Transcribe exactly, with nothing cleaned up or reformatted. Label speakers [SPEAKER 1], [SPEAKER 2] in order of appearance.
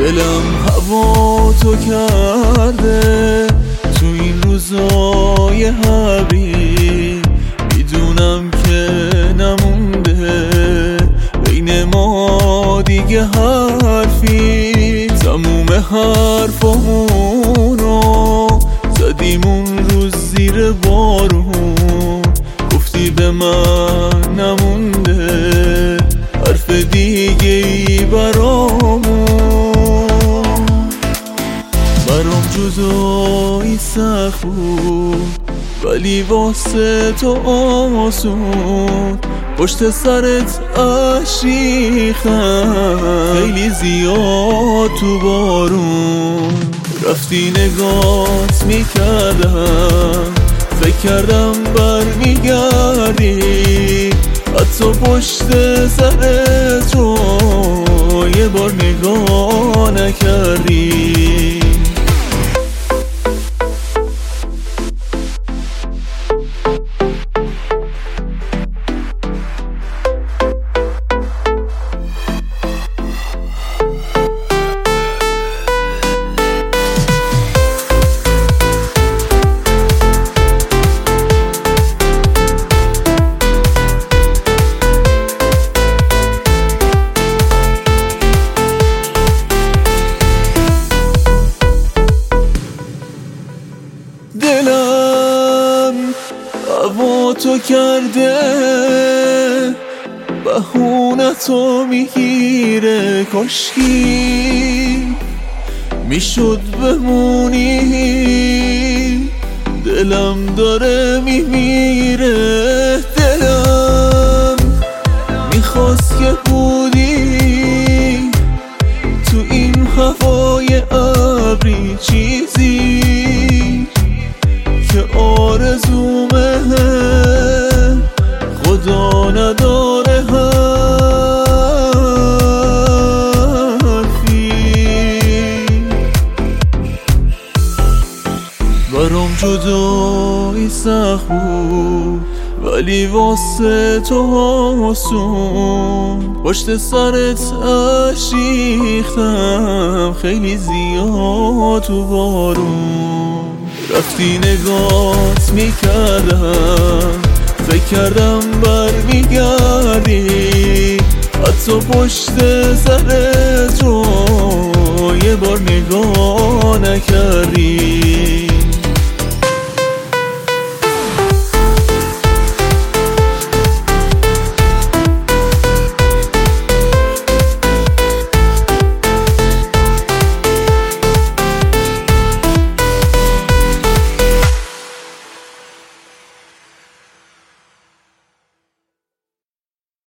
[SPEAKER 1] دلم هوا تو کرده تو این روزای حبی، میدونم که نمونده بین ما دیگه حرفی. تموم حرفامونو زدیم اون روز زیر بارون، گفتی به من نمونده حرف دیگه ای برامون. برام جدایی سخت بود ولی واسه تو آسون، پشت سرت اشک ریختم خیلی زیاد تو بارون. رفتی نگات میکردم فکر کردم برمیگردی، حتی پشت سرت رو یه بار نگاه نکردی. دلم هوا تو کرده بهونتو میگیره، کاشکی میشد بمونی. دلم داره میمیره، دلم میخواست که بودی تو این هوای ابری، چیزی که آرزومه خدا نداره حرفی. برام جدایی سخت بود ولی واسه تو آسون، پشت سرت اشک ریختم خیلی زیاد تو بارون. رفتی نگات میکردم فکر کردم برمیگردی، حتی پشت سرت رو یه بار نگاه نکردی.